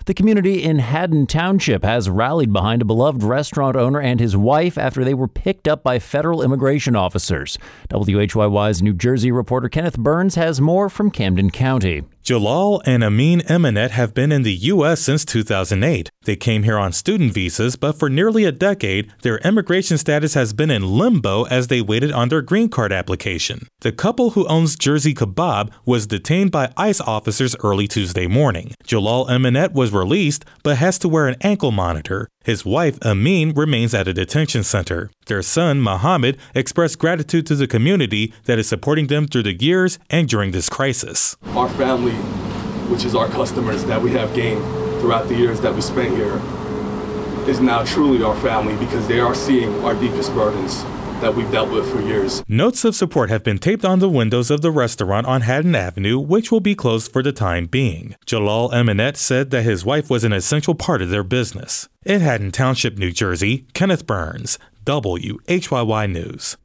The community in Haddon Township has rallied behind a beloved restaurant owner and his wife after they were picked up by federal immigration officers. WHYY's New Jersey reporter Kenneth Burns has more from Camden County. Jalal and Amin Eminet have been in the U.S. since 2008. They came here on student visas, but for nearly a decade, their immigration status has been in limbo as they waited on their green card application. The couple who owns Jersey Kebab was detained by ICE officers early Tuesday morning. Jalal Eminet was released, but has to wear an ankle monitor. His wife, Amin, remains at a detention center. Their son, Mohammed, expressed gratitude to the community that is supporting them through the years and during this crisis. Our family, which is our customers that we have gained throughout the years that we spent here, is now truly our family because they are seeing our deepest burdens that we've dealt with for years. Notes of support have been taped on the windows of the restaurant on Haddon Avenue, which will be closed for the time being. Jalal Eminet said that his wife was an essential part of their business. In Haddon Township, New Jersey, Kenneth Burns, WHYY News.